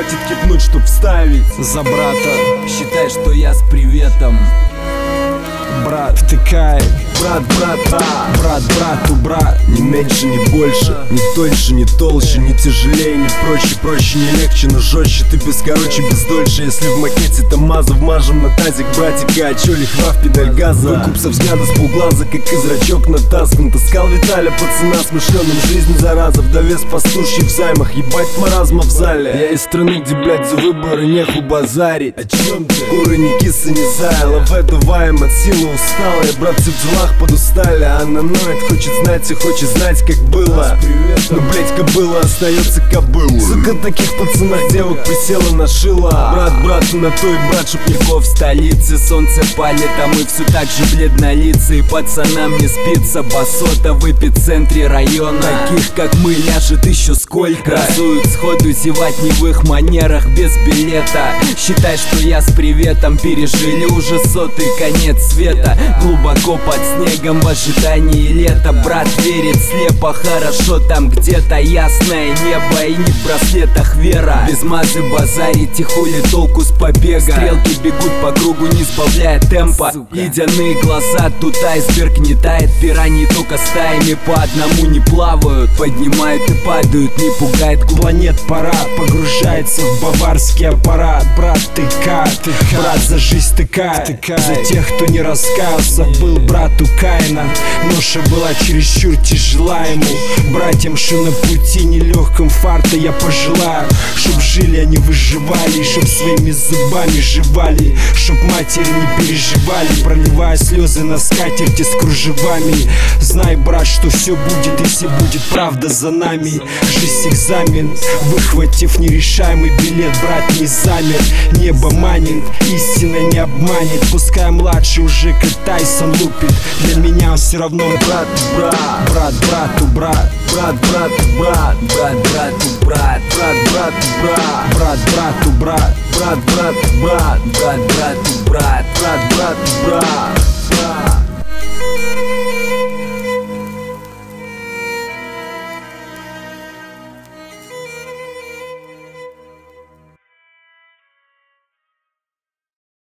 хватит кипнуть, чтоб вставить за брата. Считай, что я с приветом. Брат, втыкай. Брат, брат, брат, брату, брат. Не меньше, не больше, не тоньше, не толще, не тяжелее, не проще, проще, не легче, но жестче. Ты без короче, без дольше. Если в макете Тамаза вмажем на тазик братика, а чё лихва в педаль газа? Выкуп со взгляда с полглаза, как и зрачок натаскан. Таскал Виталя, пацана смышленым, жизнь зараза. В довес пастушьи в займах, ебать маразма в зале. Я из страны, где, блядь, за выборы неху базарить. О чем ты? Куры не кисы, не заяла, в эту ваем от силы устала. Я, братцы, в делах подустали, а она ноет, хочет знать и хочет знать, как было. Но, блять, кобыла остается кобылой. Сука, таких пацанах девок присела на шило. Брат, брату на той, брат, шутников В столице солнце палит, а мы все так же бледнолицы. И пацанам не спится, басота в эпицентре района. Таких, как мы, ляжет еще сколько. Красуют сходу зевать не в их манерах, без билета. Считай, что я с приветом. Пережили уже 100-й конец света. Глубоко под снегом в ожидании лета. Брат верит слепо, хорошо там где-то ясное небо. И не в браслетах вера. Без мазы базарить и хули толку с побега. Стрелки бегут по кругу, не сбавляя темпа. Ледяные глаза, тут айсберг не тает. Пираньи только стаями по одному не плавают. Поднимают и падают, не пугает. Планет парад погружается в баварский аппарат. Брат, тыкай, брат, за жизнь тыкай. За тех, кто не раскаялся, был брату Каина. Ноша была чересчур тяжела ему. Братьям, что на пути нелегком фарта я пожелаю, чтоб жили они выживали, чтоб своими зубами жевали, чтоб матери не переживали, проливая слезы на скатерти с кружевами. Знай, брат, что все будет, если будет правда за нами. Жизнь экзамен, выхватив нерешаемый билет, брат не замер. Небо манит, истина не обманет. Пускай младший уже как Тайсон лупит, для меня он все равно брат, брат, брат, брату, брат. Брат, брат, брат, брат, брату, брат, брат, брат, брат, брат, брату, брат, брат, брат, брат, брат, брату, брат, брат, брат, брат.